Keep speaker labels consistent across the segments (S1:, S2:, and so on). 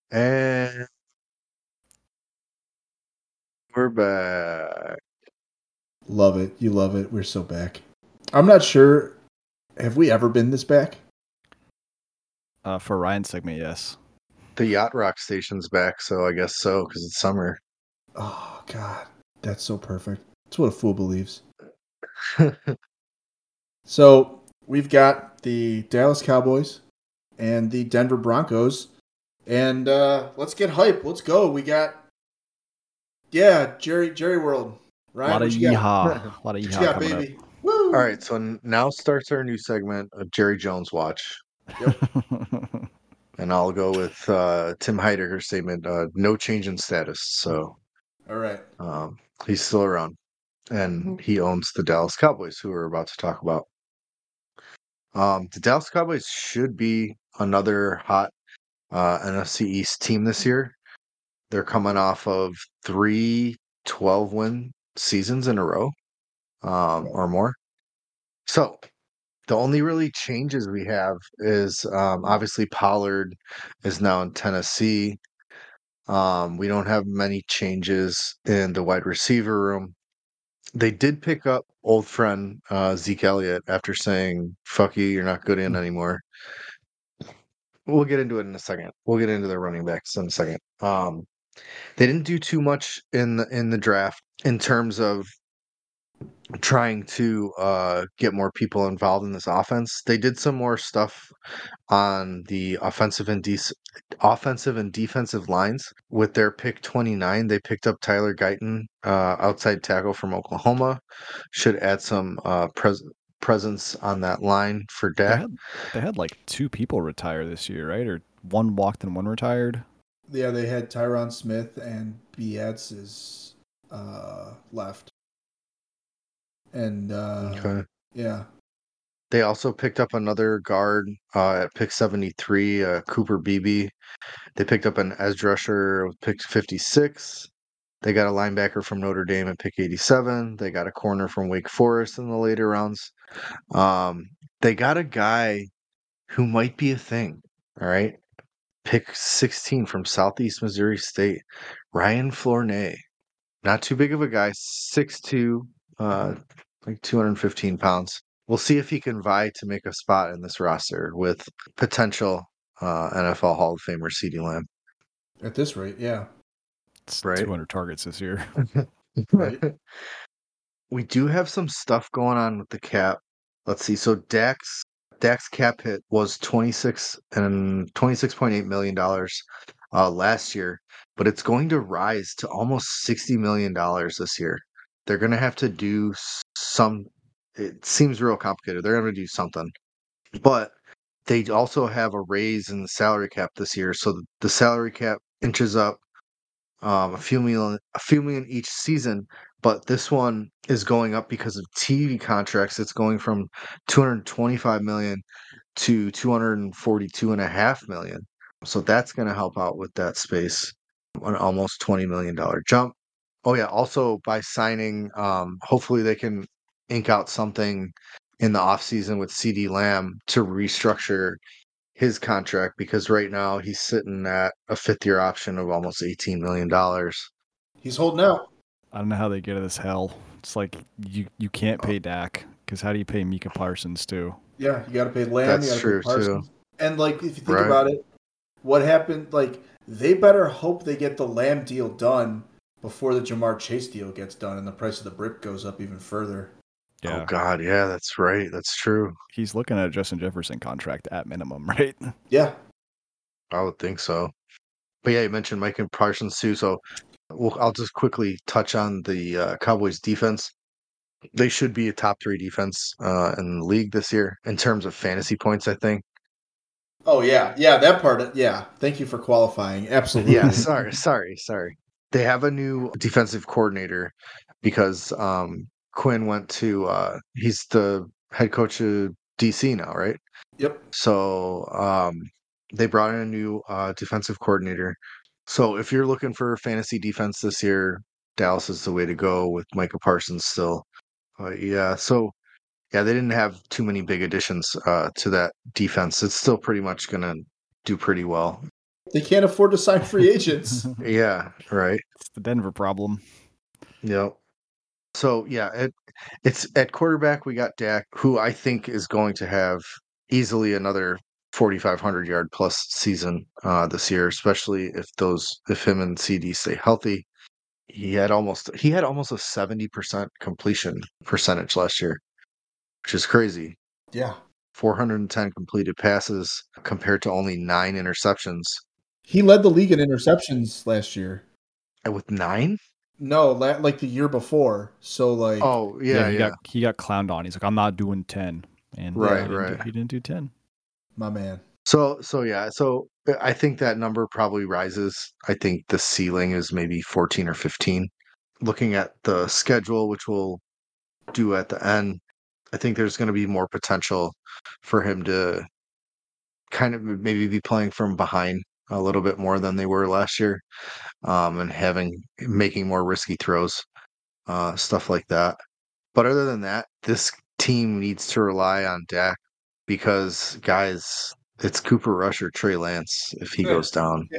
S1: And we're back.
S2: Love it. You love it. We're so back. I'm not sure. Have we ever been this back?
S3: For Ryan's segment, yes.
S1: The Yacht Rock station's back, so I guess so, because it's summer.
S2: Oh, God. That's so perfect. That's what a fool believes. So we've got the Dallas Cowboys and the Denver Broncos. And let's get hype. Let's go. We got, Jerry World. Ryan,
S3: A lot of
S2: what you got?
S3: yeehaw. A lot of
S2: What you
S3: yeehaw
S2: got,
S3: coming
S2: baby? Woo!
S1: All right, so now starts our new segment of Jerry Jones Watch.
S2: Yep.
S3: up.
S1: And I'll go with Tim Heidegger's statement, no change in status. So
S2: All right.
S1: he's still around. And he owns the Dallas Cowboys, who we're about to talk about. The Dallas Cowboys should be another hot NFC East team this year. They're coming off of 3 12-win seasons in a row or more. So the only really changes we have is obviously Pollard is now in Tennessee. We don't have many changes in the wide receiver room. They did pick up old friend Zeke Elliott after saying, fuck you, you're not good in anymore. We'll get into it in a second. We'll get into the running backs in a second. They didn't do too much in the draft in terms of trying to get more people involved in this offense. They did some more stuff on the offensive and defensive lines. With their pick 29, they picked up Tyler Guyton, outside tackle from Oklahoma. Should add some presence on that line for Dak.
S3: They had like 2 people retire this year, right? Or one walked and one retired.
S2: Yeah, they had Tyron Smith and Bietz is left. And
S1: Okay.
S2: yeah.
S1: They also picked up another guard at pick 73, Cooper Beebe. They picked up an edge rusher with pick 56. They got a linebacker from Notre Dame at pick 87. They got a corner from Wake Forest in the later rounds. They got a guy who might be a thing. All right. Pick 16 from Southeast Missouri State, Ryan Flournoy. Not too big of a guy, 6'2", like 215 pounds. We'll see if he can vie to make a spot in this roster with potential NFL Hall of Famer CeeDee Lamb.
S2: At this rate, yeah.
S3: It's
S1: Right.
S3: 200 targets this year.
S2: Right.
S1: We do have some stuff going on with the cap. Let's see. So Dak's cap hit was $26.8 million last year, but it's going to rise to almost $60 million this year. They're going to have to do some. It seems real complicated. They're going to do something, but they also have a raise in the salary cap this year, so the salary cap inches up a few million each season. But this one is going up because of TV contracts. It's going from 225 million to 242.5 million. So that's going to help out with that space, an almost $20 million jump. Oh yeah, also by signing, hopefully they can ink out something in the offseason with CeeDee Lamb to restructure his contract, because right now he's sitting at a 5th-year option of almost $18 million.
S2: He's holding out.
S3: I don't know how they get out of this hell. It's like you can't pay Dak, because how do you pay Micah Parsons too?
S2: Yeah, you got to pay Lamb.
S1: That's
S2: you got to
S1: true,
S2: pay Parsons.
S1: too.
S2: And like, if you think
S1: Right.
S2: about it, what happened? Like, they better hope they get the Lamb deal done before the Jamar Chase deal gets done, and the price of the brick goes up even further.
S3: Yeah.
S1: Oh God, yeah, that's right. That's true.
S3: He's looking at a Justin Jefferson contract at minimum, right?
S2: Yeah.
S1: I would think so. But yeah, you mentioned Micah Parsons too, so I'll just quickly touch on the Cowboys defense. They should be a top 3 defense in the league this year in terms of fantasy points, I think.
S2: Oh yeah, that part. Yeah, thank you for qualifying. Absolutely.
S1: Yeah, sorry. They have a new defensive coordinator because Quinn went to he's the head coach of DC now, right?
S2: Yep.
S1: So they brought in a new defensive coordinator. So if you're looking for fantasy defense this year, Dallas is the way to go with Micah Parsons still. They didn't have too many big additions to that defense. It's still pretty much going to do pretty well.
S2: They can't afford to sign free agents.
S1: Yeah, right.
S3: It's the Denver problem.
S1: Yep. So yeah, it's at quarterback we got Dak, who I think is going to have easily another 4,500 yard plus season this year, especially if him and CD stay healthy. He had almost a 70% completion percentage last year, which is crazy.
S2: Yeah.
S1: 410 completed passes compared to only 9 interceptions.
S2: He led the league in interceptions last year.
S1: And with 9?
S2: No, like the year before. So like,
S1: Oh,
S3: Yeah,
S1: yeah.
S3: he got clowned on. He's like, I'm not doing 10, and
S1: Right,
S3: he didn't do 10.
S2: my man.
S1: So yeah, so I think that number probably rises. I think the ceiling is maybe 14 or 15. Looking at the schedule, which we'll do at the end, I think there's going to be more potential for him to kind of maybe be playing from behind a little bit more than they were last year, and making more risky throws, stuff like that. But other than that, this team needs to rely on Dak because, guys, it's Cooper Rush or Trey Lance if he goes down.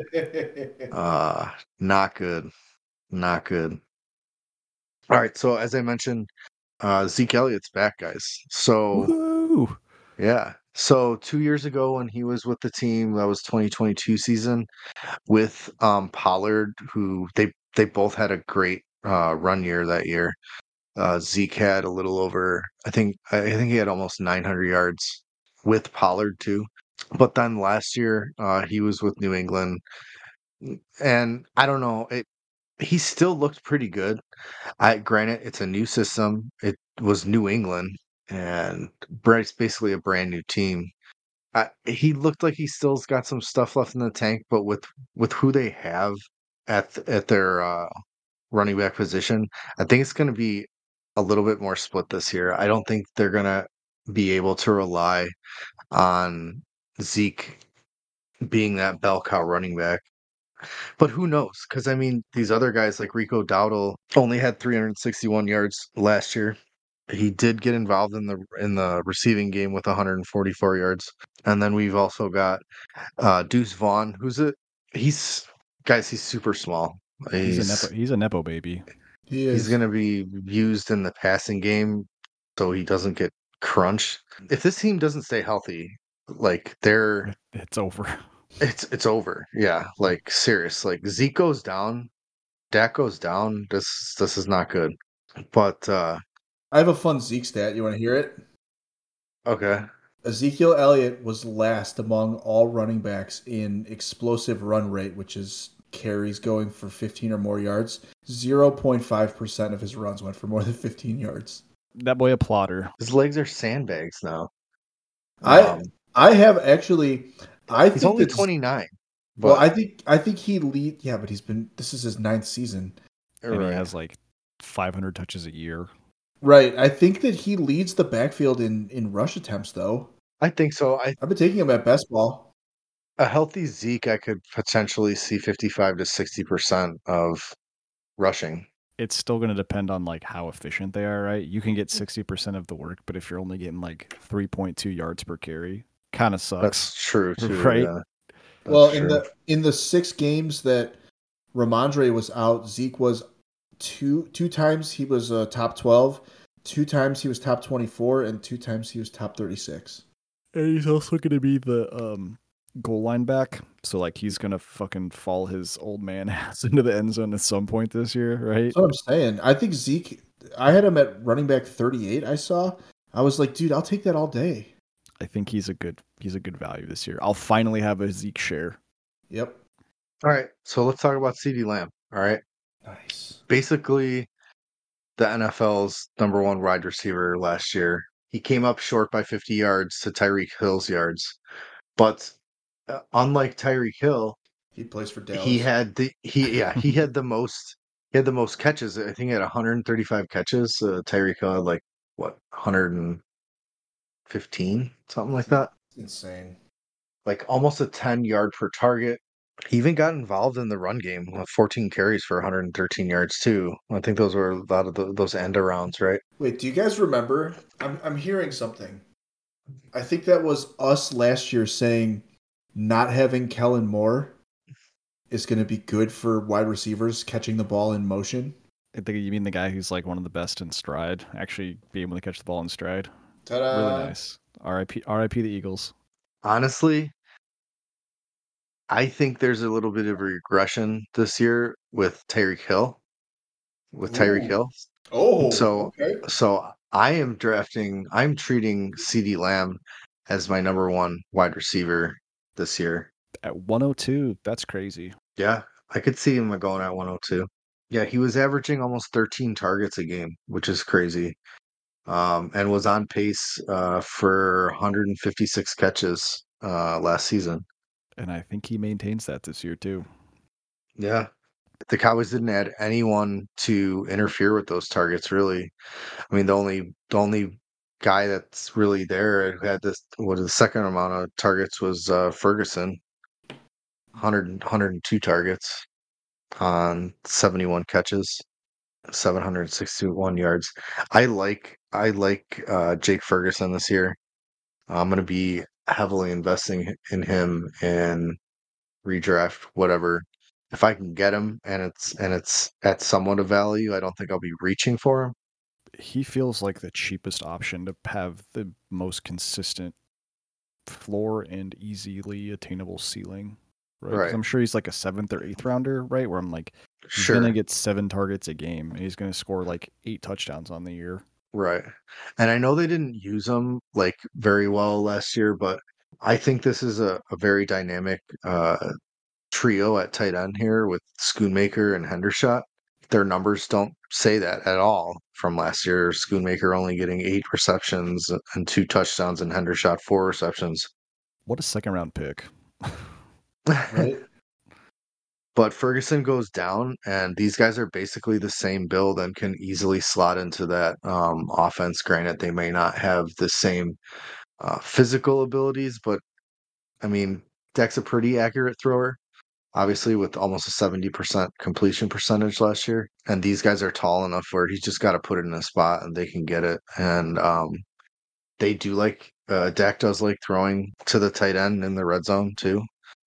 S1: Not good. Not good. All right, so as I mentioned, Zeke Elliott's back, guys. So
S3: Woo!
S1: yeah. So 2 years ago when he was with the team, that was 2022 season with Pollard, who they both had a great run year that year. Zeke had a little over, I think he had almost 900 yards with Pollard too. But then last year, he was with New England, and I don't know, he still looked pretty good. Granted, it's a new system. It was New England, and Bryce basically a brand new team. He looked like he still's got some stuff left in the tank, but with who they have at their running back position, I think it's going to be a little bit more split this year. I don't think they're going to be able to rely on Zeke being that bell cow running back. But who knows? Because I mean, these other guys like Rico Dowdle only had 361 yards last year. He did get involved in the receiving game with 144 yards, and then we've also got Deuce Vaughn, he's he's super small.
S3: He's a nepo baby.
S1: He's going to be used in the passing game, so he doesn't get crunched. If this team doesn't stay healthy, like
S3: It's over.
S1: it's over. Yeah, like serious. Like Zeke goes down, Dak goes down. This is not good. But
S2: I have a fun Zeke stat. You want to hear it?
S1: okay.
S2: Ezekiel Elliott was last among all running backs in explosive run rate, which is carries going for 15 or more yards. 0.5% of his runs went for more than 15 yards.
S3: That boy a plotter.
S1: His legs are sandbags now.
S2: I have actually. I
S1: He's
S2: think
S1: only
S2: that's
S1: 29.
S2: well.
S1: But
S2: I think he lead. Yeah, but this is his 9th season.
S3: And he has like 500 touches a year.
S2: Right. I think that he leads the backfield in rush attempts, though.
S1: I think so.
S2: I've been taking him at best ball.
S1: A healthy Zeke, I could potentially see 55 to 60% of rushing.
S3: It's still going to depend on like how efficient they are, right? You can get 60% of the work, but if you're only getting like 3.2 yards per carry, kind of sucks.
S1: That's true too,
S3: right?
S1: Yeah.
S2: Well,
S1: true.
S2: in the 6 games that Ramondre was out, Zeke was two times he was top 12, 2 times he was top 24, and 2 times he was top 36.
S3: And he's also going to be the goal line back. So like he's going to fucking fall his old man ass into the end zone at some point this year, right?
S2: That's what I'm saying. I think Zeke, I had him at running back 38, I was like, dude, I'll take that all day.
S3: I think he's a good value this year. I'll finally have a Zeke share.
S2: Yep.
S1: All right. So let's talk about CeeDee Lamb. All right.
S2: Nice.
S1: Basically, the NFL's number 1 wide receiver last year. He came up short by 50 yards to Tyreek Hill's yards. But unlike Tyreek Hill,
S2: He plays for Dallas.
S1: he had the most catches. I think he had 135 catches. Tyreek Hill had like what 115, something like that.
S2: Insane.
S1: Like almost a 10 yard per target. He even got involved in the run game with 14 carries for 113 yards too. I think those were a lot of those end arounds, right?
S2: Wait, do you guys remember? I'm hearing something. I think that was us last year saying not having Kellen Moore is going to be good for wide receivers catching the ball in motion.
S3: I think you mean the guy who's like one of the best in stride, actually be able to catch the ball in stride.
S2: Ta-da!
S3: Really nice. R.I.P. the Eagles.
S1: Honestly, I think there's a little bit of regression this year with Tyreek Hill.
S2: Ooh. Oh,
S1: So
S2: okay.
S1: I'm treating CeeDee Lamb as my number one wide receiver this year.
S3: At 102, that's crazy.
S1: Yeah, I could see him going at 102. Yeah, he was averaging almost 13 targets a game, which is crazy. And was on pace for 156 catches last season.
S3: And I think he maintains that this year too.
S1: Yeah. The Cowboys didn't add anyone to interfere with those targets, really. I mean, the only guy that's really there who had the second amount of targets was Ferguson, 102 targets on 71 catches, 761 yards. I like Jake Ferguson this year. I'm going to be heavily investing in him in redraft, whatever. If I can get him and it's at somewhat of value, I don't think I'll be reaching for him.
S3: He feels like the cheapest option to have the most consistent floor and easily attainable ceiling, right? Because
S1: Right.
S3: I'm sure he's like a 7th or 8th rounder, right? Where I'm like, he's
S1: Sure.
S3: gonna get 7 targets a game, and he's gonna score like 8 touchdowns on the year.
S1: Right. And I know they didn't use him like very well last year, but I think this is a very dynamic trio at tight end here with Schoonmaker and Hendershot. Their numbers don't say that at all from last year. Schoonmaker only getting 8 receptions and 2 touchdowns, and Hendershot 4 receptions.
S3: What a second round pick.
S2: Right?
S1: But Ferguson goes down, and these guys are basically the same build and can easily slot into that offense. Granted, they may not have the same physical abilities, but I mean, Dak's a pretty accurate thrower, obviously, with almost a 70% completion percentage last year. And these guys are tall enough where he's just got to put it in a spot and they can get it. And they do like, Dak does like throwing to the tight end in the red zone too.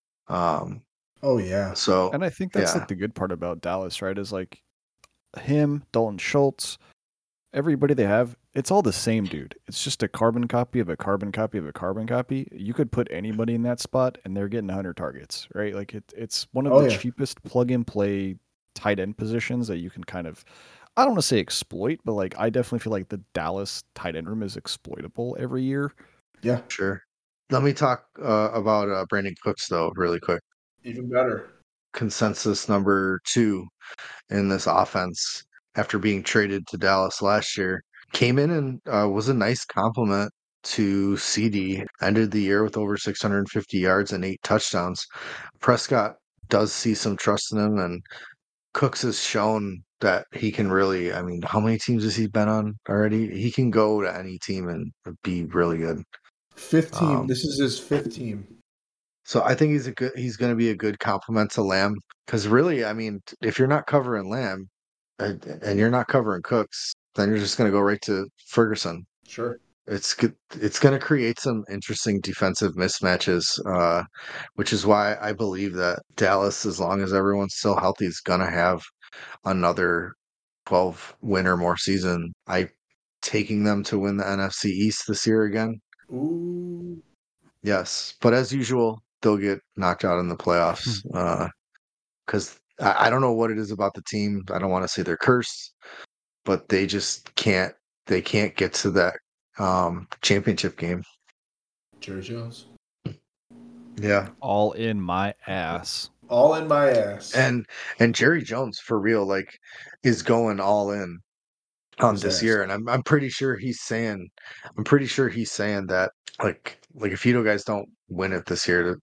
S1: Um,
S2: Oh yeah.
S1: so,
S3: And I think that's
S1: yeah,
S3: like the good part about Dallas, right? Is like him, Dalton Schultz, everybody they have, it's all the same dude. It's just a carbon copy of a carbon copy of a carbon copy. You could put anybody in that spot and they're getting 100 targets, right? Like it's one of
S2: Oh,
S3: the
S2: yeah.
S3: cheapest plug and play tight end positions that you can kind of, I don't want to say exploit, but like I definitely feel like the Dallas tight end room is exploitable every year.
S2: Yeah.
S1: sure. Let me talk about Brandon Cooks, though, really quick.
S2: Even better.
S1: Consensus number 2 in this offense after being traded to Dallas last year. Came in and was a nice compliment to CD. Ended the year with over 650 yards and 8 touchdowns. Prescott does see some trust in him, and Cooks has shown that he can really. I mean, how many teams has he been on already? He can go to any team and be really good.
S2: 5th team.
S1: Um,
S2: This is his 5th team.
S1: So I think he's going to be a good complement to Lamb because really, I mean, if you're not covering Lamb and you're not covering Cooks, then you're just going to go right to Ferguson.
S2: Sure.
S1: It's good. It's going to create some interesting defensive mismatches, which is why I believe that Dallas, as long as everyone's still healthy, is going to have another 12 win or more season. I taking them to win the NFC East this year again.
S2: Ooh.
S1: Yes, but as usual, they'll get knocked out in the playoffs because I don't know what it is about the team. I don't want to say they're cursed, but they just can't. They can't get to that championship game.
S2: Jerry Jones.
S1: Yeah,
S3: All in my ass.
S2: All in my ass.
S1: and Jerry Jones for real, like, is going all in on
S2: His
S1: this
S2: ass.
S1: year, and I'm pretty sure he's saying, that like if you guys don't win it this year,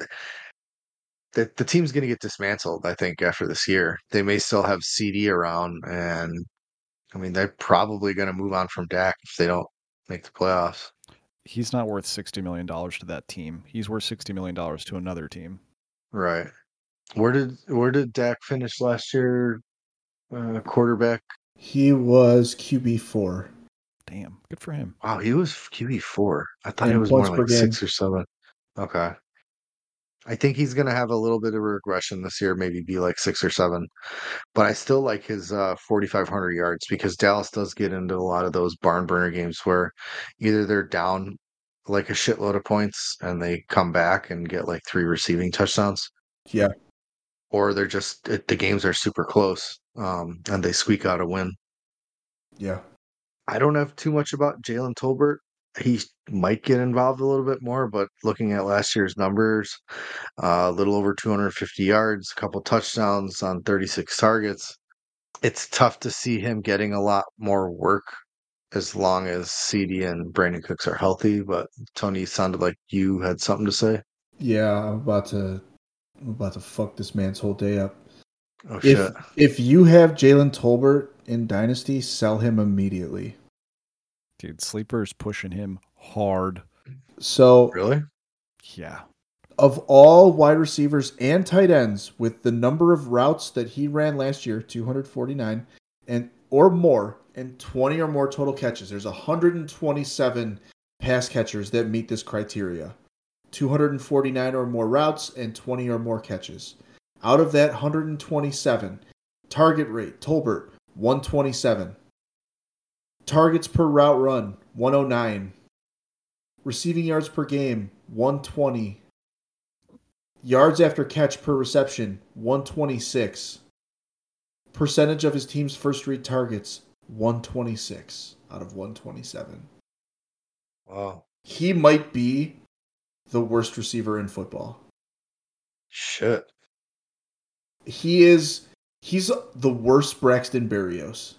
S1: the team's going to get dismantled, I think, after this year. They may still have CD around, and I mean, they're probably going to move on from Dak if they don't make the playoffs.
S3: He's not worth $60 million to that team. He's worth $60 million to another team.
S1: Right. Where did Dak finish last year? Quarterback.
S2: He was QB4.
S3: Damn, good for him.
S1: Wow, he was QB4. I thought it
S2: And
S1: was more
S2: points per
S1: like
S2: game.
S1: 6 or 7. Okay. I think he's going to have a little bit of regression this year, maybe be like 6 or 7. But I still like his 4,500 yards because Dallas does get into a lot of those barn burner games where either they're down like a shitload of points and they come back and get like 3 receiving touchdowns,
S2: Yeah.
S1: or they're just the games are super close and they squeak out a win.
S2: Yeah.
S1: I don't have too much about Jalen Tolbert. He might get involved a little bit more, but looking at last year's numbers, a little over 250 yards, a couple touchdowns on 36 targets. It's tough to see him getting a lot more work as long as CD and Brandon Cooks are healthy. But Tony, it sounded like you had something to say.
S2: Yeah, I'm about to fuck this man's whole day up.
S1: Oh shit!
S2: If you have Jalen Tolbert in Dynasty, sell him immediately.
S3: Dude, Sleeper is pushing him hard.
S2: So
S1: Really?
S3: Yeah.
S2: Of all wide receivers and tight ends, with the number of routes that he ran last year, 249 and or more, and 20 or more total catches, there's 127 pass catchers that meet this criteria. 249 or more routes and 20 or more catches. Out of that 127, target rate, Tolbert, 127. Targets per route run, 109. Receiving yards per game, 120. Yards after catch per reception, 126. Percentage of his team's first read targets, 126 out of 127.
S1: Wow.
S2: He might be the worst receiver in football.
S1: Shit.
S2: He's the worst Braxton Berrios.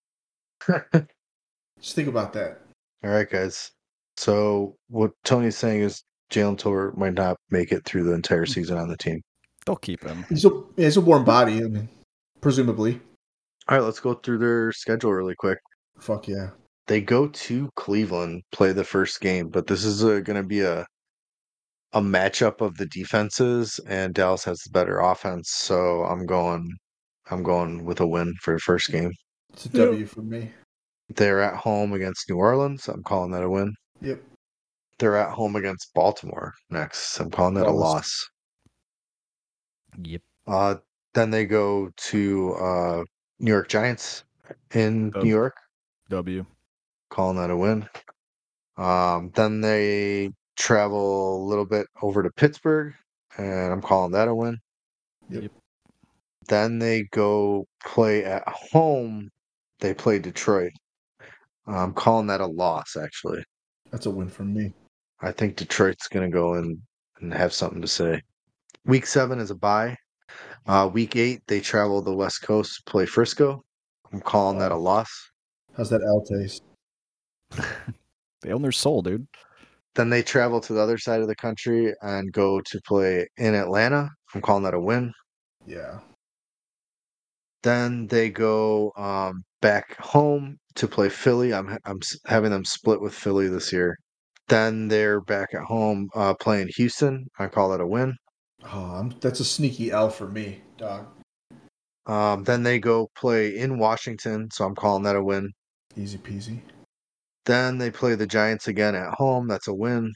S2: Just think about that.
S1: All right, guys. So what Tony's saying is Jalen Tolbert might not make it through the entire season on the team.
S3: They'll keep him.
S2: He's a warm body, I mean, presumably.
S1: All right, let's go through their schedule really quick.
S2: Fuck yeah.
S1: They go to Cleveland, play the first game, but this is going to be a matchup of the defenses, and Dallas has the better offense. So I'm going with a win for the first game.
S2: It's a W for me.
S1: They're at home against New Orleans. I'm calling that a win.
S2: Yep.
S1: They're at home against Baltimore next. I'm calling that a loss.
S3: Yep.
S1: Then they go to New York Giants in New York.
S3: W.
S1: Calling that a win. Then they travel a little bit over to Pittsburgh, and I'm calling that a win.
S2: Yep.
S1: Then they go play at home. They play Detroit. I'm calling that a loss, actually.
S2: That's a win for me.
S1: I think Detroit's going to go in and have something to say. Week 7 is a bye. Week 8, they travel the West Coast to play Frisco. I'm calling that a loss.
S2: How's that L taste?
S3: They own their soul, dude.
S1: Then they travel to the other side of the country and go to play in Atlanta. I'm calling that a win.
S2: Yeah.
S1: Then they go back home to play Philly. I'm having them split with Philly this year. Then they're back at home playing Houston. I call that a win.
S2: Oh, that's a sneaky L for me, dog.
S1: Then they go play in Washington, so I'm calling that a win.
S2: Easy peasy.
S1: Then they play the Giants again at home. That's a win.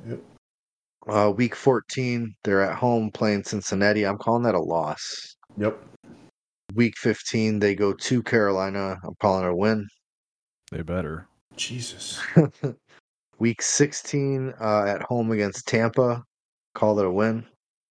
S2: Yep.
S1: Week 14, they're at home playing Cincinnati. I'm calling that a loss.
S2: Yep.
S1: Week 15, they go to Carolina. I'm calling it a win.
S3: They better.
S2: Jesus.
S1: Week 16, at home against Tampa. Call it a win.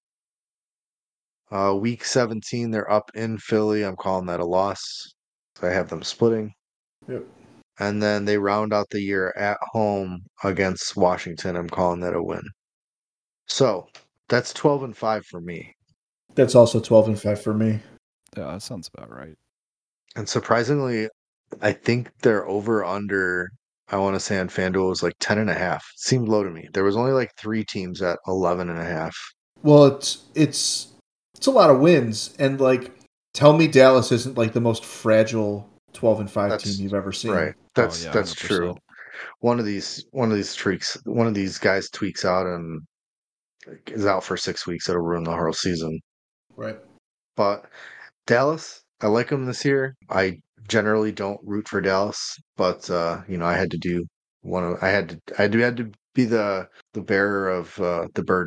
S1: Week 17, they're up in Philly. I'm calling that a loss. So I have them splitting.
S2: Yep.
S1: And then they round out the year at home against Washington. I'm calling that a win. So that's 12-5 for me.
S2: That's also 12-5 for me.
S3: Yeah, that sounds about right.
S1: And surprisingly, I think their over under, I want to say on FanDuel was like 10.5. Seemed low to me. There was only like 3 teams at 11.5.
S2: Well, it's a lot of wins, and like, tell me Dallas isn't like the most fragile 12-5 team you've ever seen.
S1: Right. That's
S3: 100%.
S1: true. One of these guys tweaks out and is out for 6 weeks. It'll ruin the whole season.
S2: Right.
S1: But Dallas, I like them this year. I generally don't root for Dallas, but I had to do I had to be the bearer of the burden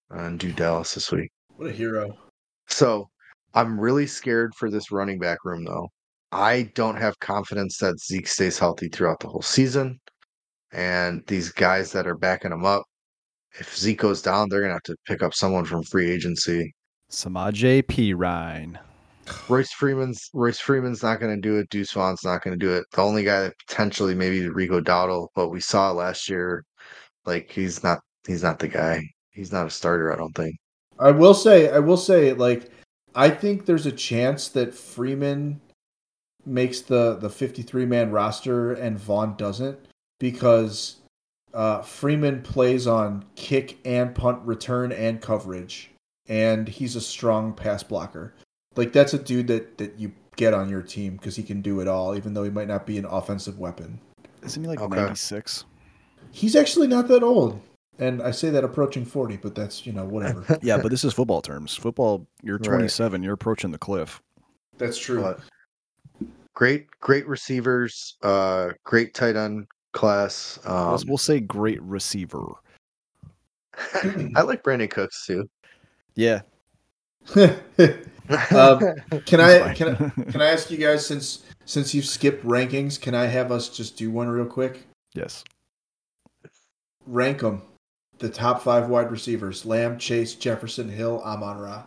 S1: and do Dallas this week.
S2: What a hero.
S1: So I'm really scared for this running back room, though. I don't have confidence that Zeke stays healthy throughout the whole season. And these guys that are backing him up, if Zeke goes down, they're going to have to pick up someone from free agency.
S3: Samaje Perine.
S1: Royce Freeman's not going to do it. Deuce Vaughn's not going to do it. The only guy that potentially maybe Rico Dowdle, but we saw last year, like he's not the guy. He's not a starter, I don't think.
S2: I will say, like, I think there's a chance that Freeman makes the 53-man roster and Vaughn doesn't, because Freeman plays on kick and punt return and coverage, and he's a strong pass blocker. Like, that's a dude that you get on your team because he can do it all, even though he might not be an offensive weapon.
S3: Isn't he like 96?
S2: He's actually not that old. And I say that approaching 40, but that's, whatever.
S3: Yeah, but this is football terms. Football, you're 27, you're approaching the cliff.
S2: That's true.
S1: But great receivers, great tight end class.
S3: We'll say great receiver.
S1: I like Brandon Cooks too.
S3: Yeah.
S2: Can I ask you guys, since you've skipped rankings, can I have us just do one real quick?
S3: Yes.
S2: Rank them. The top 5 wide receivers: Lamb, Chase, Jefferson, Hill, Amon-Ra.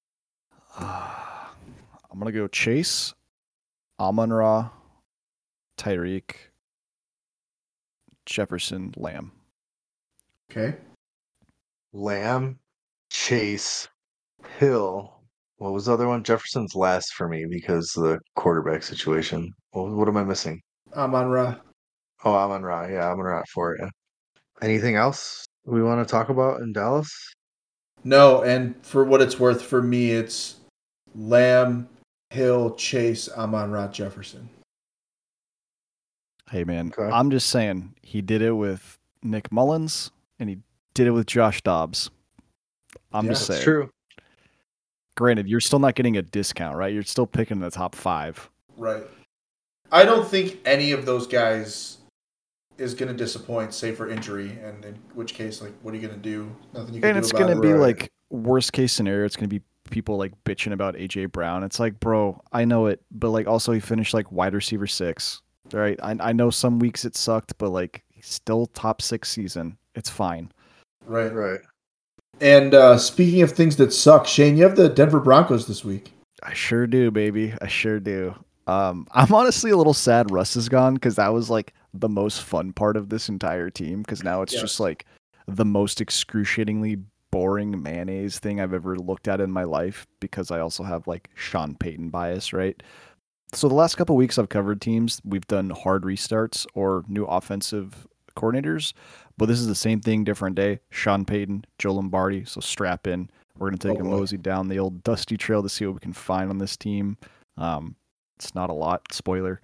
S3: I'm gonna go Chase, Amon-Ra, Tyreek, Jefferson, Lamb.
S2: Okay.
S1: Lamb, Chase, Hill. What was the other one? Jefferson's last for me because of the quarterback situation. What am I missing?
S2: Amon-Ra.
S1: Oh, Amon-Ra. Yeah, Amon-Ra for it. Yeah. Anything else we want to talk about in Dallas?
S2: No, and for what it's worth, for me, it's Lamb, Hill, Chase, Amon-Ra, Jefferson.
S3: Hey, man,
S1: Okay.
S3: I'm just saying he did it with Nick Mullins and he did it with Josh Dobbs. I'm just saying.
S1: That's true.
S3: Granted, you're still not getting a discount, right? You're still picking the top 5.
S2: Right. I don't think any of those guys is going to disappoint, save for injury, and in which case, like, what are you going to do? Nothing you can do about it.
S3: And it's going to be like worst case scenario. It's going to be people like bitching about AJ Brown. It's like, bro, I know it, but like also he finished like wide receiver 6. Right? I know some weeks it sucked, but like he's still top 6 season. It's fine.
S2: Right. And speaking of things that suck, Shane, you have the Denver Broncos this week.
S3: I sure do, baby. I sure do. I'm honestly a little sad Russ is gone because that was like the most fun part of this entire team, because now it's just like the most excruciatingly boring mayonnaise thing I've ever looked at in my life, because I also have like Sean Payton bias, right? So the last couple of weeks I've covered teams, we've done hard restarts or new offensive coordinators, but this is the same thing, different day. Sean Payton, Joe Lombardi, so strap in. We're going to take a mosey down the old dusty trail to see what we can find on this team. It's not a lot, spoiler.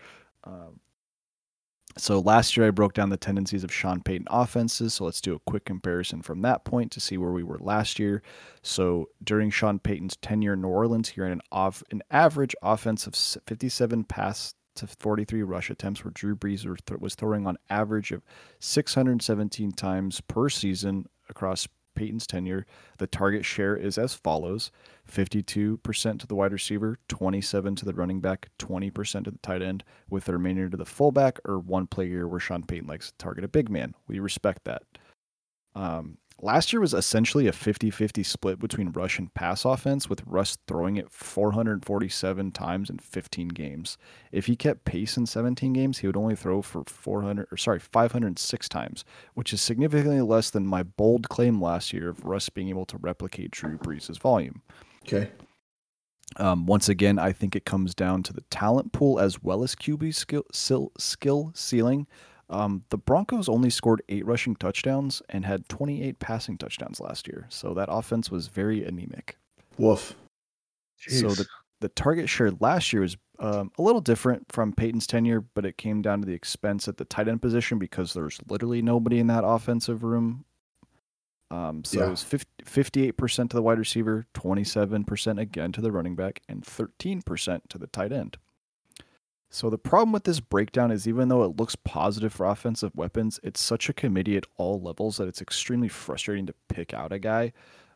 S3: So last year I broke down the tendencies of Sean Payton offenses, so let's do a quick comparison from that point to see where we were last year. So during Sean Payton's tenure in New Orleans, he ran an average offense of 57 pass to 43 rush attempts, where Drew Brees was throwing on average of 617 times per season across Payton's tenure. The target share is as follows: 52% to the wide receiver, 27% to the running back, 20% to the tight end, with the remainder to the fullback, or one play here where Sean Payton likes to target a big man. We respect that. Last year was essentially a 50-50 split between rush and pass offense, with Russ throwing it 447 times in 15 games. If he kept pace in 17 games, he would only throw for 506 times, which is significantly less than my bold claim last year of Russ being able to replicate Drew Brees' volume.
S2: Okay.
S3: Once again, I think it comes down to the talent pool as well as QB skill ceiling. The Broncos only scored 8 rushing touchdowns and had 28 passing touchdowns last year, so that offense was very anemic.
S2: Woof.
S1: Jeez.
S3: So the target share last year was a little different from Peyton's tenure, but it came down to the expense at the tight end position because there's literally nobody in that offensive room. It was 58% to the wide receiver, 27% again to the running back, and 13% to the tight end. So the problem with this breakdown is, even though it looks positive for offensive weapons, it's such a committee at all levels that it's extremely frustrating to pick out a guy.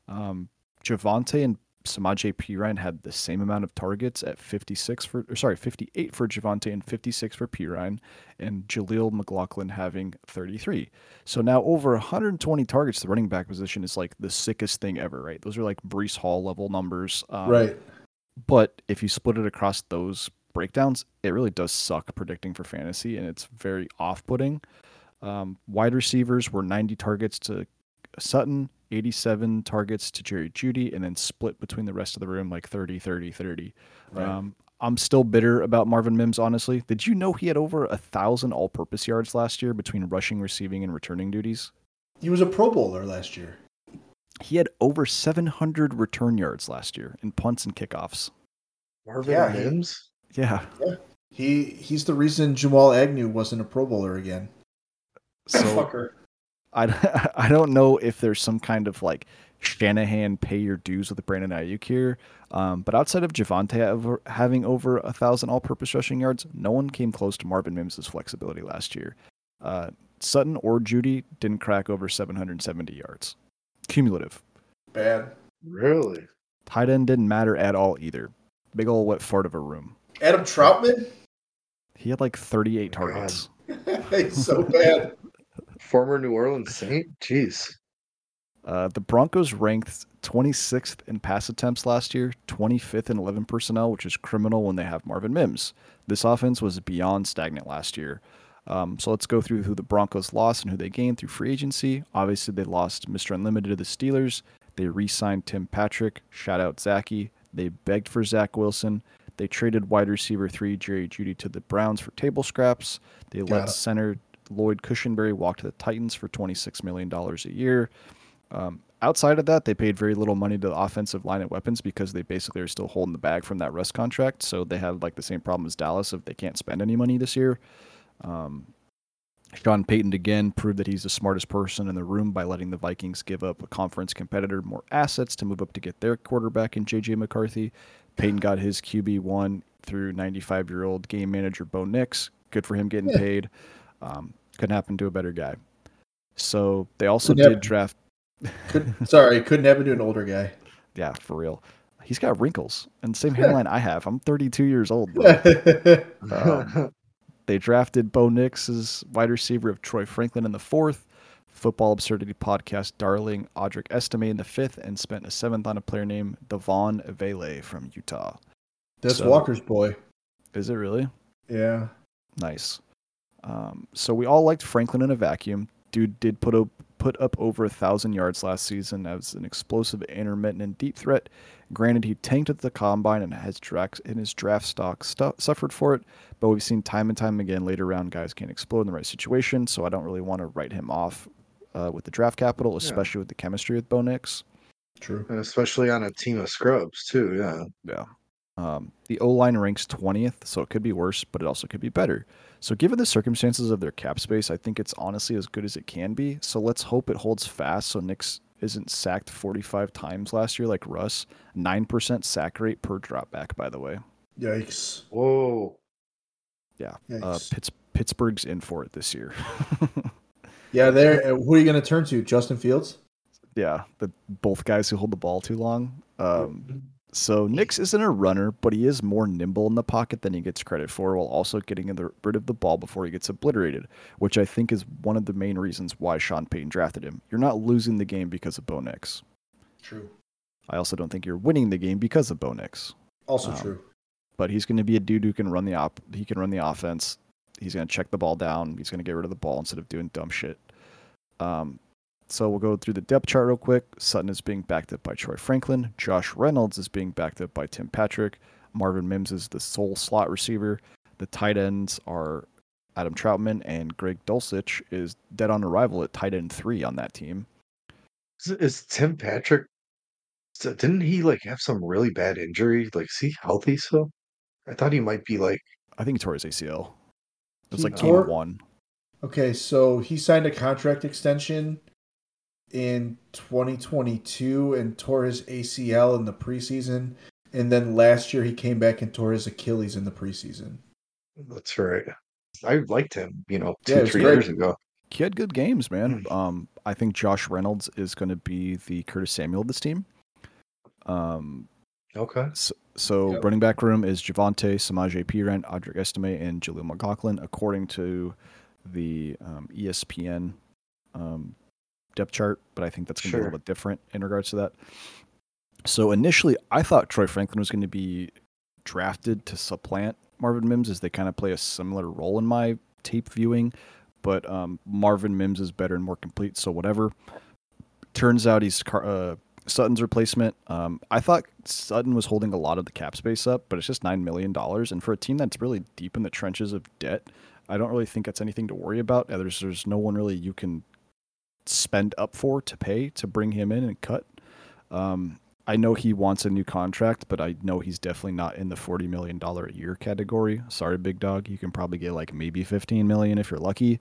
S3: Javonte and Samaje Perine had the same amount of targets at 58 for Javonte and 56 for Perine, and Jaleel McLaughlin having 33. So now over 120 targets, the running back position is like the sickest thing ever, right? Those are like Breece Hall level numbers.
S2: Right.
S3: But if you split it across those breakdowns, it really does suck predicting for fantasy, and it's very off-putting. Wide receivers were 90 targets to Sutton, 87 targets to Jerry Jeudy, and then split between the rest of the room like 30, 30, 30.
S2: Right.
S3: I'm still bitter about Marvin Mims, honestly. Did you know he had over 1,000 all-purpose yards last year between rushing, receiving, and returning duties?
S2: He was a Pro Bowler last year.
S3: He had over 700 return yards last year in punts and kickoffs.
S1: Marvin Mims?
S3: Yeah.
S2: He's the reason Jamal Agnew wasn't a Pro Bowler again.
S3: So
S2: Fucker.
S3: I don't know if there's some kind of like Shanahan pay your dues with Brandon Ayuk here, but outside of Javonte having over 1,000 all-purpose rushing yards, no one came close to Marvin Mims' flexibility last year. Sutton or Jeudy didn't crack over 770 yards. Cumulative.
S2: Bad.
S1: Really?
S3: Tight end didn't matter at all either. Big ol' wet fart of a room.
S2: Adam Troutman?
S3: He had like 38 targets.
S2: He's so bad.
S1: Former New Orleans Saint? Jeez.
S3: The Broncos ranked 26th in pass attempts last year, 25th in 11 personnel, which is criminal when they have Marvin Mims. This offense was beyond stagnant last year. So let's go through who the Broncos lost and who they gained through free agency. Obviously, they lost Mr. Unlimited to the Steelers. They re-signed Tim Patrick. Shout out Zachy. They begged for Zach Wilson. They traded wide receiver 3 Jerry Jeudy to the Browns for table scraps. They let center Lloyd Cushenberry walk to the Titans for $26 million a year. Outside of that, they paid very little money to the offensive line and weapons because they basically are still holding the bag from that Russ contract. So they have like the same problem as Dallas if they can't spend any money this year. Sean Payton again proved that he's the smartest person in the room by letting the Vikings give up a conference competitor more assets to move up to get their quarterback in J.J. McCarthy. Payton got his QB1 through 95-year-old game manager Bo Nix. Good for him getting paid. Couldn't happen to a better guy. So they also did draft...
S2: couldn't happen to an older guy.
S3: Yeah, for real. He's got wrinkles and the same hairline I have. I'm 32 years old. They drafted Bo Nix as wide receiver of Troy Franklin in the 4th, Football Absurdity podcast darling Audric Estime in the 5th, and spent a 7th on a player named Devon Avele from Utah.
S2: That's Walker's boy.
S3: Is it really?
S2: Yeah.
S3: Nice. So we all liked Franklin in a vacuum. Dude did put up over 1,000 yards last season as an explosive, intermittent, and deep threat. Granted, he tanked at the combine and his draft stock suffered for it, but we've seen time and time again later round guys can't explode in the right situation, so I don't really want to write him off with the draft capital, especially with the chemistry with Bo Nix.
S2: True.
S1: And especially on a team of scrubs, too, yeah.
S3: Yeah. The O-line ranks 20th, so it could be worse, but it also could be better. So given the circumstances of their cap space, I think it's honestly as good as it can be. So let's hope it holds fast so Nix isn't sacked 45 times last year like Russ. 9% sack rate per drop back, by the way.
S2: Yikes.
S1: Whoa.
S3: Yeah. Pittsburgh's in for it this year.
S2: Yeah, who are you going to turn to? Justin Fields?
S3: Yeah, both guys who hold the ball too long. So Nix isn't a runner, but he is more nimble in the pocket than he gets credit for, while also getting rid of the ball before he gets obliterated, which I think is one of the main reasons why Sean Payton drafted him. You're not losing the game because of Bo Nix.
S2: True.
S3: I also don't think you're winning the game because of Bo Nix.
S2: Also true.
S3: But he's going to be a dude who can run the offense. He's going to check the ball down. He's going to get rid of the ball instead of doing dumb shit. So we'll go through the depth chart real quick. Sutton is being backed up by Troy Franklin. Josh Reynolds is being backed up by Tim Patrick. Marvin Mims is the sole slot receiver. The tight ends are Adam Troutman, and Greg Dulcich is dead on arrival at tight end 3 on that team.
S1: Is Tim Patrick... Didn't he have some really bad injury? Is he healthy still? I thought he might be
S3: I think he tore his ACL. It's
S2: He
S3: game 1.
S2: Okay, so he signed a contract extension in 2022 and tore his ACL in the preseason. And then last year he came back and tore his Achilles in the preseason.
S1: That's right. I liked him, 3
S2: great.
S1: years ago.
S3: He had good games, man.
S1: Hmm.
S3: I think Josh Reynolds is going to be the Curtis Samuel of this team.
S1: Okay.
S3: So
S2: Yep.
S3: running back room is Javonte, Samaje Perine, Audric Estime, and Jaleel McLaughlin, according to the ESPN depth chart. But I think that's going to be a little bit different in regards to that. So initially, I thought Troy Franklin was going to be drafted to supplant Marvin Mims, as they kind of play a similar role in my tape viewing. But Marvin Mims is better and more complete, so whatever. Turns out he's Sutton's replacement. I thought Sutton was holding a lot of the cap space up, but it's just $9 million. And for a team that's really deep in the trenches of debt, I don't really think that's anything to worry about. There's no one really you can spend up for to pay to bring him in and cut. I know he wants a new contract, but I know he's definitely not in the $40 million a year category. Sorry, big dog. You can probably get like maybe $15 million if you're lucky.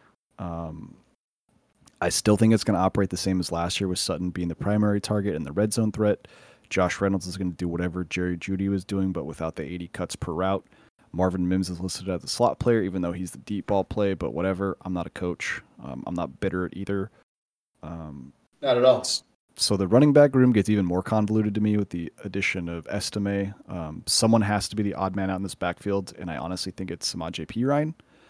S3: I still think it's going to operate the same as last year, with Sutton being the primary target and the red zone threat. Josh Reynolds is going to do whatever Jerry Jeudy was doing, but without the 80 cuts per route. Marvin Mims is listed as a slot player, even though he's the deep ball play, but whatever. I'm not a coach. I'm not bitter at either.
S2: Not at all.
S3: So the running back room gets even more convoluted to me with the addition of Estime. Someone has to be the odd man out in this backfield, and I honestly think it's Samaje Perine.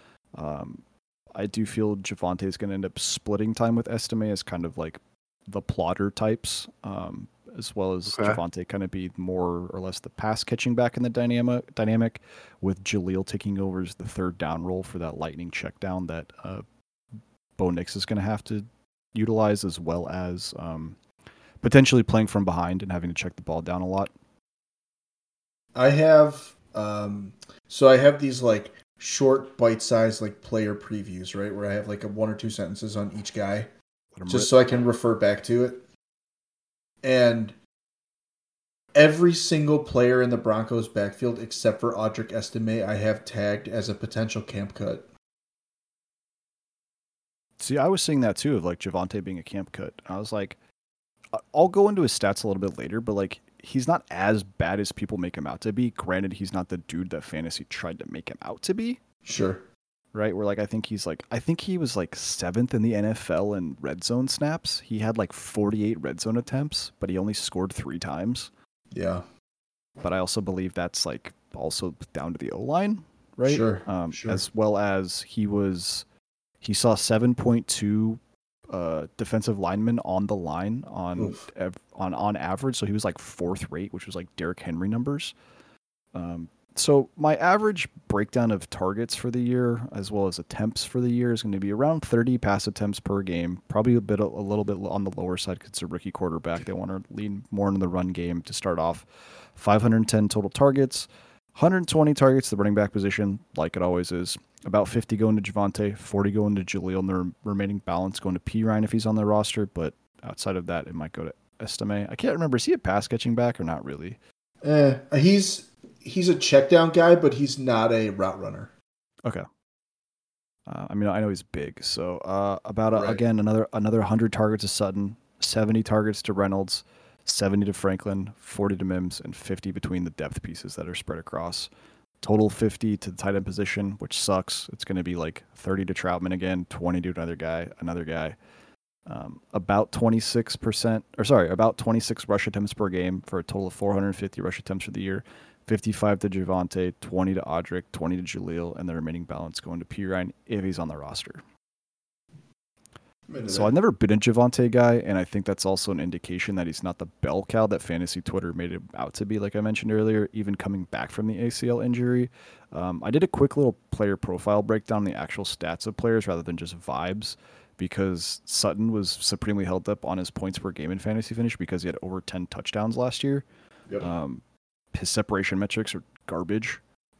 S3: I do feel Javonte is going to end up splitting time with Estime as kind of like the plotter types, as well as Javonte kind of be more or less the pass catching back in the dynamic, with Jaleel taking over as the third down role for that lightning check down that Bo Nix is going to have to utilize, as well as potentially playing from behind and having to check the ball down a lot.
S2: I have I have these like short bite-sized like player previews, right, where I have like a 1 or 2 sentences on each guy just so I can refer back to it. And every single player in the Broncos backfield except for Audric Estime I have tagged as a potential camp cut.
S3: See, I was seeing that too, of like Javonte being a camp cut. I was like, I'll go into his stats a little bit later, but like he's not as bad as people make him out to be. Granted, he's not the dude that fantasy tried to make him out to be.
S2: Sure.
S3: Right? Where like I think he was like 7th in the NFL in red zone snaps. He had like 48 red zone attempts, but he only scored 3 times.
S2: Yeah.
S3: But I also believe that's like also down to the O-line, right?
S2: Sure.
S3: As well as he saw 7.2 defensive linemen on the line on average, so he was like 4th rate, which was like Derrick Henry numbers. So my average breakdown of targets for the year, as well as attempts for the year, is going to be around 30 pass attempts per game. Probably a little bit on the lower side because it's a rookie quarterback. They want to lean more into the run game to start off. 510 total targets, 120 targets to the running back position, like it always is. About 50 going to Javonte, 40 going to Jaleel, and the remaining balance going to Perine if he's on the roster. But outside of that, it might go to Estime. I can't remember. Is he a pass catching back or not really?
S2: He's a check down guy, but he's not a route runner.
S3: Okay. I mean, I know he's big. So again, another 100 targets to Sutton, 70 targets to Reynolds, 70 to Franklin, 40 to Mims, and 50 between the depth pieces that are spread across. Total 50 to the tight end position, which sucks. It's going to be like 30 to Troutman again, 20 to another guy. About 26 rush attempts per game for a total of 450 rush attempts for the year. 55 to Javonte, 20 to Audric, 20 to Jaleel, and the remaining balance going to Perine if he's on the roster. So I've never been a Javonte guy, and I think that's also an indication that he's not the bell cow that fantasy Twitter made him out to be, like I mentioned earlier, even coming back from the ACL injury. I did a quick little player profile breakdown on the actual stats of players rather than just vibes, because Sutton was supremely held up on his points per game in fantasy finish because he had over 10 touchdowns last year.
S2: Yep.
S3: His separation metrics are garbage.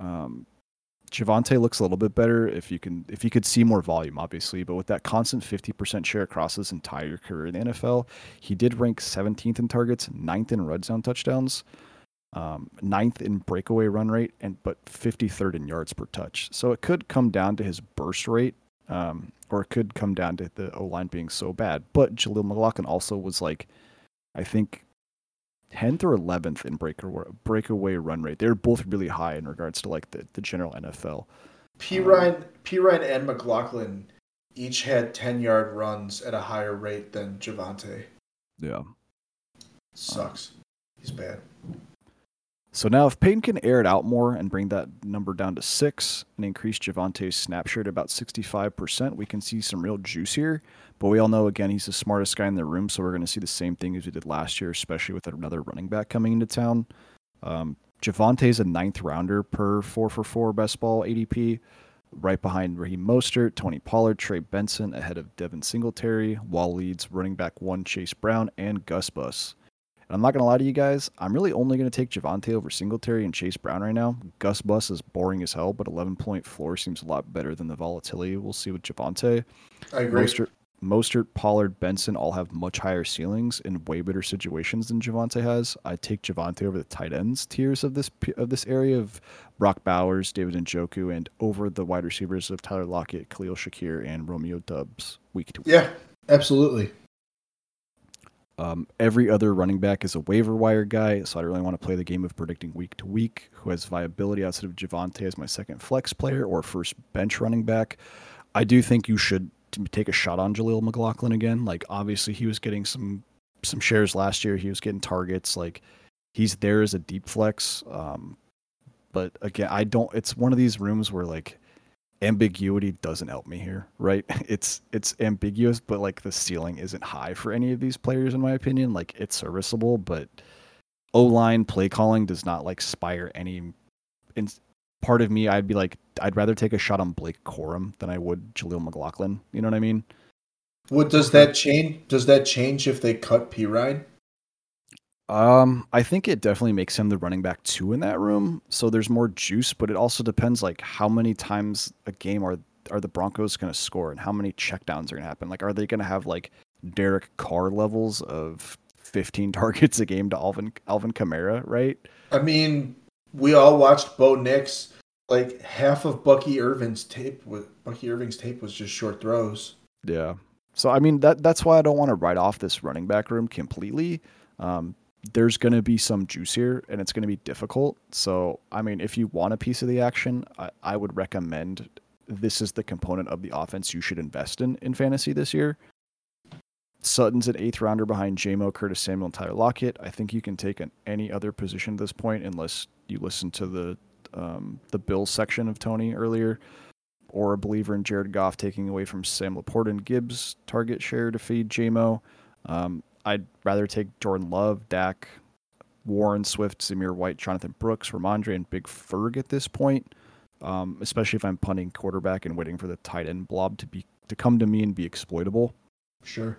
S3: Javonte looks a little bit better if you could see more volume, obviously, but with that constant 50% share across his entire career in the NFL, he did rank 17th in targets, 9th in red zone touchdowns, 9th in breakaway run rate, but 53rd in yards per touch. So it could come down to his burst rate, or it could come down to the O-line being so bad. But Jaleel McLaughlin also was like, I think, 10th or 11th in breakaway run rate. They're both really high in regards to like the general NFL.
S2: Perine and McLaughlin each had 10-yard runs at a higher rate than Javonte.
S3: Yeah.
S2: Sucks. He's bad.
S3: So now if Peyton can air it out more and bring that number down to 6 and increase Javonte's snap share to about 65%, we can see some real juice here. But we all know, again, he's the smartest guy in the room, so we're going to see the same thing as we did last year, especially with another running back coming into town. Javonte's a 9th rounder per 4for4 best ball ADP, right behind Raheem Mostert, Tony Pollard, Trey Benson, ahead of Devin Singletary, while leads running back 1 Chase Brown and Gus Bus. And I'm not going to lie to you guys, I'm really only going to take Javonte over Singletary and Chase Brown right now. Gus Bus is boring as hell, but 11-point floor seems a lot better than the volatility we'll see with Javonte.
S2: I agree.
S3: Mostert, Pollard, Benson all have much higher ceilings in way better situations than Javonte has. I take Javonte over the tight ends tiers of this area of Brock Bowers, David Njoku, and over the wide receivers of Tyler Lockett, Khalil Shakir, and Romeo Doubs week to week.
S2: Yeah, absolutely.
S3: Every other running back is a waiver wire guy, so I don't really want to play the game of predicting week to week who has viability outside of Javonte as my second flex player or first bench running back. I do think you should take a shot on Jaleel McLaughlin again. Like, obviously he was getting some shares last year. He was getting targets. Like, he's there as a deep flex. But again, it's one of these rooms where like ambiguity doesn't help me here, right? It's ambiguous, but like the ceiling isn't high for any of these players in my opinion. Like, it's serviceable, but O-line play calling does not like spire any. In part of me, I'd be like, I'd rather take a shot on Blake Corum than I would Jaleel McLaughlin. You know what I mean?
S2: What does that change? Does that change if they cut Pirine?
S3: I think it definitely makes him the running back 2 in that room. So there's more juice, but it also depends like how many times a game are the Broncos going to score and how many checkdowns are going to happen. Like, are they going to have like Derek Carr levels of 15 targets a game to Alvin Kamara, right?
S2: I mean, we all watched Bo Nix. Like, half of Bucky Irving's tape was just short throws.
S3: Yeah. So I mean that's why I don't want to write off this running back room completely. There's going to be some juice here, and it's going to be difficult. So, I mean, if you want a piece of the action, I would recommend this is the component of the offense you should invest in fantasy this year. Sutton's an 8th rounder behind J-Mo, Curtis Samuel, and Tyler Lockett. I think you can take any other position at this point unless you listen to the Bills section of Tony earlier, or a believer in Jared Goff taking away from Sam Laporta and Gibbs' target share to feed J-Mo. I'd rather take Jordan Love, Dak, Warren, Swift, Zamir White, Jonathan Brooks, Ramondre, and Big Ferg at this point, especially if I'm punting quarterback and waiting for the tight end blob to come to me and be exploitable.
S2: Sure.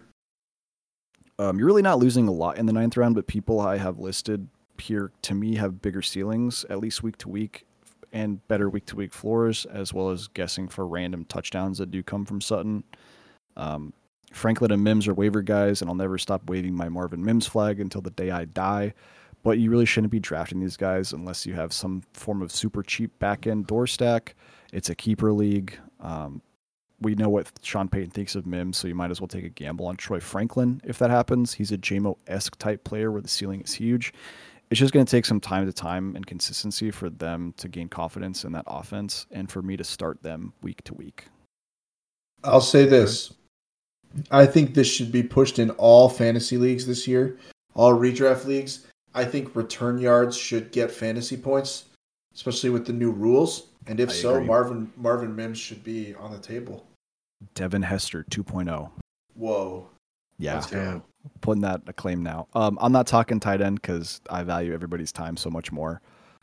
S3: You're really not losing a lot in the 9th round, but people I have listed here, to me, have bigger ceilings, at least week to week, and better week to week floors, as well as guessing for random touchdowns that do come from Sutton. Franklin and Mims are waiver guys, and I'll never stop waving my Marvin Mims flag until the day I die. But you really shouldn't be drafting these guys unless you have some form of super cheap back-end door stack. It's a keeper league. We know what Sean Payton thinks of Mims, so you might as well take a gamble on Troy Franklin if that happens. He's a J-Mo-esque type player where the ceiling is huge. It's just going to take some time to time and consistency for them to gain confidence in that offense and for me to start them week to week.
S2: I'll say this. I think this should be pushed in all fantasy leagues this year, all redraft leagues. I think return yards should get fantasy points, especially with the new rules. And if so, Marvin Mims should be on the table.
S3: Devin Hester 2.0.
S2: Whoa.
S3: Yeah. Putting that a claim now. I'm not talking tight end because I value everybody's time so much more.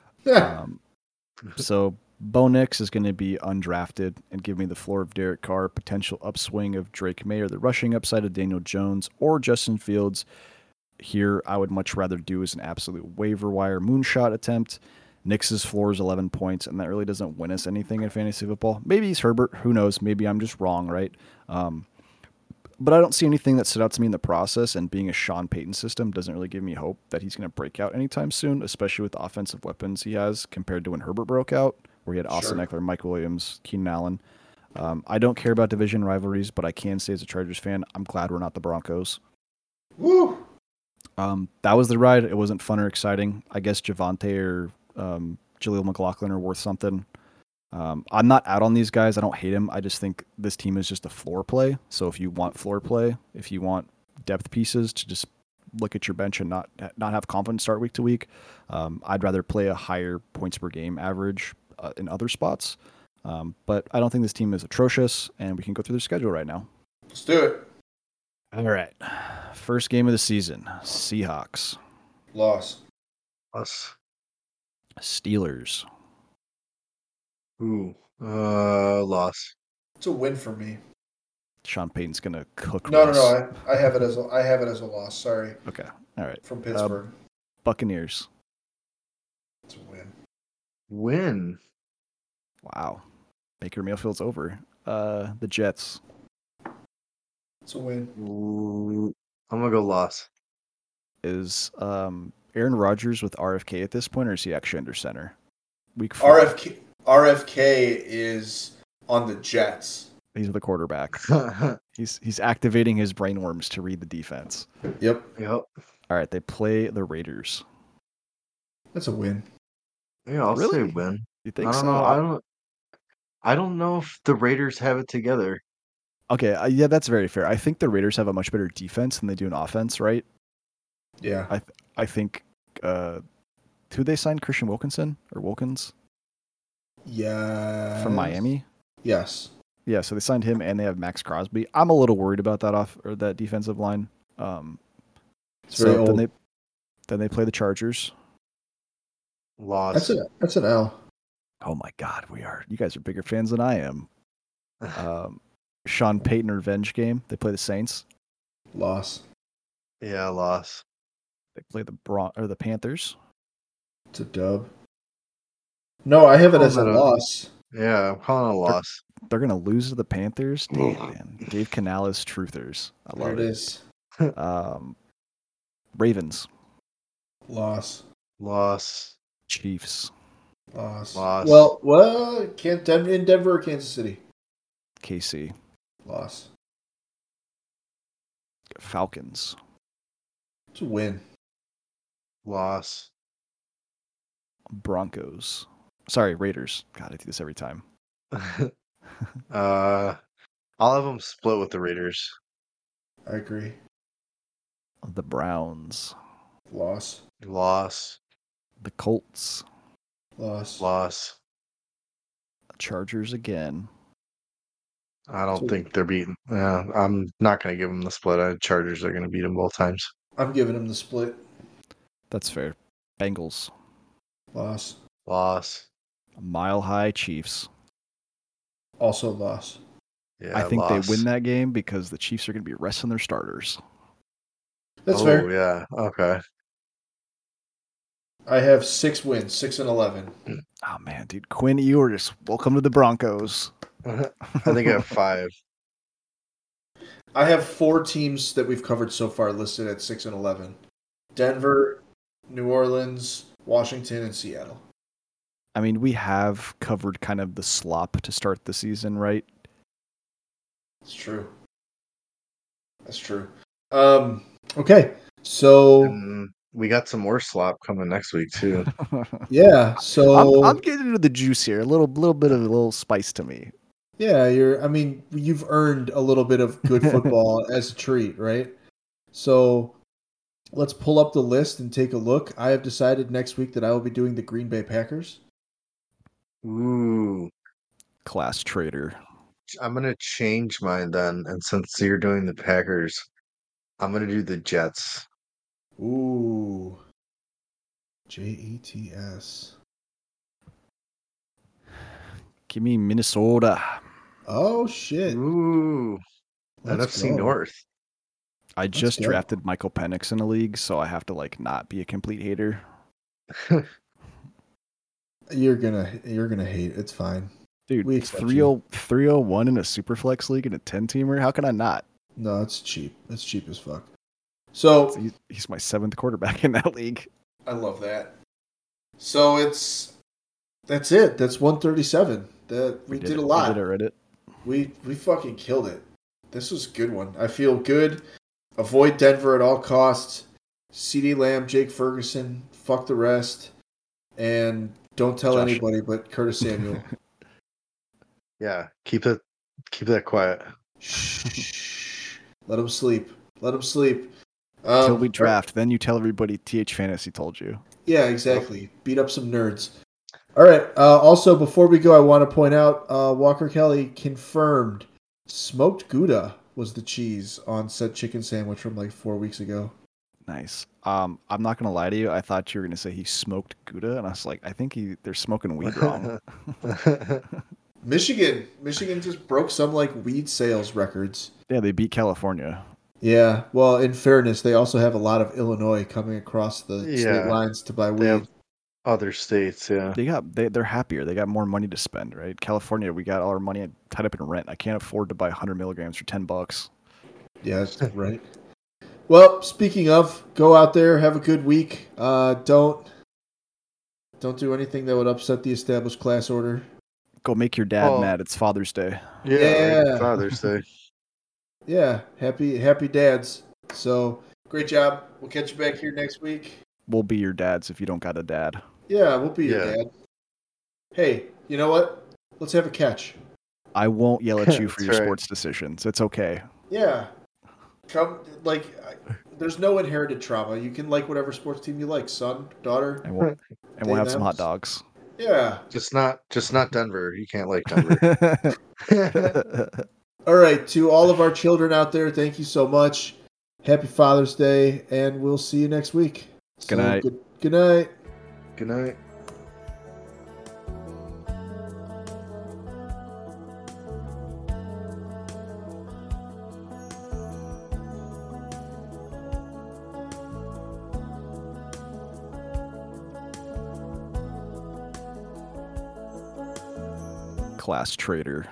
S3: So Bo Nix is going to be undrafted and give me the floor of Derek Carr, potential upswing of Drake May, or the rushing upside of Daniel Jones or Justin Fields. Here, I would much rather do as an absolute waiver wire moonshot attempt. Nix's floor is 11 points, and that really doesn't win us anything in fantasy football. Maybe he's Herbert. Who knows? Maybe I'm just wrong, right? But I don't see anything that stood out to me in the process, and being a Sean Payton system doesn't really give me hope that he's going to break out anytime soon, especially with the offensive weapons he has compared to when Herbert broke out, where he had Austin Eckler, Mike Williams, Keenan Allen. I don't care about division rivalries, but I can say as a Chargers fan, I'm glad we're not the Broncos.
S2: Woo!
S3: That was the ride. It wasn't fun or exciting. I guess Javonte or Jaleel McLaughlin are worth something. I'm not out on these guys. I don't hate them. I just think this team is just a floor play. So if you want floor play, if you want depth pieces to just look at your bench and not have confidence start week to week, I'd rather play a higher points per game average in other spots. But I don't think this team is atrocious, and we can go through their schedule right now.
S2: Let's do it.
S3: All right. First game of the season, Seahawks.
S2: Loss.
S1: Us.
S3: Steelers.
S1: Ooh. Loss.
S2: It's a win for me.
S3: Sean Payton's going to cook
S2: No.
S3: Russ.
S2: I have it as a loss. Sorry.
S3: Okay. All right.
S2: From Pittsburgh.
S3: Buccaneers.
S2: It's a win.
S1: Win.
S3: Wow. Baker Mayfield's over. The Jets.
S2: It's a win.
S1: Ooh. I'm going to go loss.
S3: Is Aaron Rodgers with RFK at this point, or is he actually under center? Week 4.
S2: RFK is on the Jets.
S3: He's the quarterback. He's activating his brainworms to read the defense.
S2: Yep.
S1: Yep.
S3: All right, they play the Raiders.
S2: That's a win.
S1: Yeah, I'll
S3: Really?
S1: say win.
S3: You think
S1: I don't
S3: so?
S1: know. I don't know if the Raiders have it together.
S3: Okay, yeah, that's very fair. I think the Raiders have a much better defense than they do an offense, right?
S2: Yeah.
S3: I think who they signed, Christian Wilkinson or Wilkins
S2: Yeah.
S3: from Miami.
S2: Yes.
S3: Yeah, so they signed him, and they have Max Crosby. I'm a little worried about that defensive line.
S2: It's very old.
S3: Then they play the Chargers.
S1: Loss.
S2: That's an L.
S3: Oh my God, you guys are bigger fans than I am. Sean Payton revenge game. They play the Saints.
S2: Loss.
S1: Yeah, loss.
S3: They play the Panthers.
S2: It's a dub. No, I have it as a
S1: Oh,
S2: loss.
S1: Yeah, I'm calling it a loss.
S3: They're gonna lose to the Panthers. Dave Canales truthers. I love
S2: There it
S3: it.
S2: is.
S3: Ravens.
S2: Loss.
S1: Loss.
S3: Chiefs.
S2: Loss.
S1: Loss.
S2: Well, can't in Denver or Kansas City.
S3: KC.
S2: Loss.
S3: Falcons.
S2: It's a win.
S1: Loss.
S3: Broncos. Sorry, Raiders. God, I do this every time.
S1: I'll have them split with the Raiders.
S2: I agree.
S3: The Browns.
S2: Loss.
S1: Loss.
S3: The Colts.
S2: Loss.
S1: Loss.
S3: Chargers again.
S1: I don't think they're beating. Yeah, I'm not going to give them the split. Chargers are going to beat them both times.
S2: I'm giving him the split.
S3: That's fair. Bengals.
S2: Loss.
S1: Loss.
S3: Mile High Chiefs.
S2: Also loss.
S1: Yeah,
S3: I think
S1: loss.
S3: they win that game because the Chiefs are going to be resting their starters.
S2: That's fair.
S1: Yeah. Okay.
S2: I have 6 wins, 6-11.
S3: Oh man, dude, Quinn Ewers, welcome to the Broncos.
S1: I think I have 5.
S2: I have 4 teams that we've covered so far listed at 6-11. Denver, New Orleans, Washington, and Seattle.
S3: I mean, we have covered kind of the slop to start the season, right?
S2: It's true. That's true. Okay, so
S1: And we got some more slop coming next week too.
S2: yeah, so
S3: I'm getting into the juice here. A little bit of a little spice to me.
S2: yeah, you've earned a little bit of good football as a treat, right? So let's pull up the list and take a look. I have decided next week that I will be doing the Green Bay Packers.
S1: Ooh.
S3: Class traitor.
S1: I'm going to change mine then. And since you're doing the Packers, I'm going to do the Jets.
S2: Ooh. Jets.
S3: Give me Minnesota.
S2: Oh, shit.
S1: Ooh.
S2: Let's
S1: NFC
S2: go.
S1: North.
S3: I just
S2: go.
S3: drafted Michael Penix in a league, so I have to not be a complete hater.
S2: You're gonna hate it. It's fine.
S3: Dude,
S2: We accept you.
S3: 301 in a Superflex league in a 10-teamer? How can I not?
S2: No, it's cheap. It's cheap as fuck. So
S3: He's my 7th quarterback in that league.
S2: I love that. So that's it. That's 137. We did a lot.
S3: We did it, Reddit.
S2: We fucking killed it. This was a good one. I feel good. Avoid Denver at all costs. CeeDee Lamb, Jake Ferguson, fuck the rest. And don't tell
S3: Josh.
S2: anybody but Curtis Samuel.
S1: Yeah, keep that quiet.
S2: Shh. Let him sleep. Let him sleep.
S3: Till we draft, then you tell everybody TH Fantasy told you.
S2: Yeah, exactly. Beat up some nerds. All right. Also, before we go, I want to point out Walker Kelly confirmed smoked Gouda was the cheese on said chicken sandwich from like 4 weeks ago.
S3: Nice. I'm not gonna lie to you. I thought you were gonna say he smoked Gouda, and I was like, I think they're smoking weed wrong.
S2: Michigan just broke some like weed sales records.
S3: Yeah, they beat California.
S2: Yeah. Well, in fairness, they also have a lot of Illinois coming across the state lines to buy
S1: They
S2: weed.
S1: have other states, yeah.
S3: They're happier. They got more money to spend, right? California, we got all our money tied up in rent. I can't afford to buy 100 milligrams for $10.
S2: Yeah, that's right. Well, speaking of, go out there, have a good week. Don't do anything that would upset the established class order.
S3: Go make your dad
S1: Oh.
S3: mad. It's Father's Day.
S2: Yeah.
S1: Right, Father's Day.
S2: Yeah, happy dads. So great job. We'll catch you back here next week.
S3: We'll be your dads if you don't got a dad.
S2: Yeah, we'll be your
S1: Yeah.
S2: dad. Hey, you know what? Let's have a catch.
S3: I won't yell at you for
S1: That's
S3: your
S1: right.
S3: sports decisions. It's okay.
S2: Yeah. Come, there's no inherited trauma. You can like whatever sports team you like, son, daughter.
S3: And we'll have some hot
S2: thems.
S3: dogs.
S2: Yeah.
S1: Just not Denver. You can't like Denver.
S2: All right, to all of our children out there, thank you so much. Happy Father's Day, and we'll see you next week.
S3: Good night.
S2: Good night.
S1: Good night.
S3: Class traitor.